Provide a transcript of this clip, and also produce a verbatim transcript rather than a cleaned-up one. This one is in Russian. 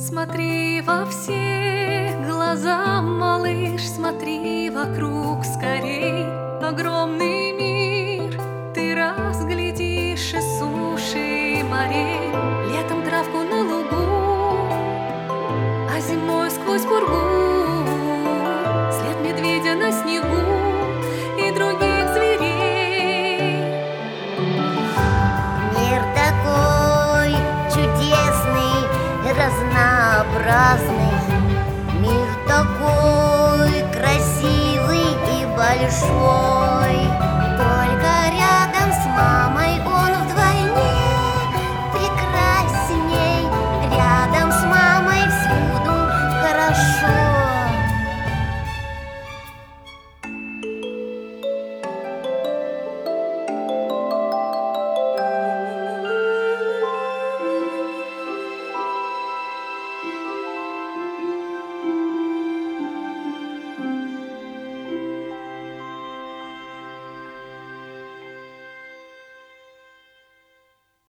Смотри во все глаза, малыш, смотри вокруг скорей. Огромный мир ты разглядишь и суши, и морей. Летом травку на лугу, а зимой сквозь пургу след медведя на снегу и других зверей. Мир такой чудесный, разнообразный, мир такой красивый и большой.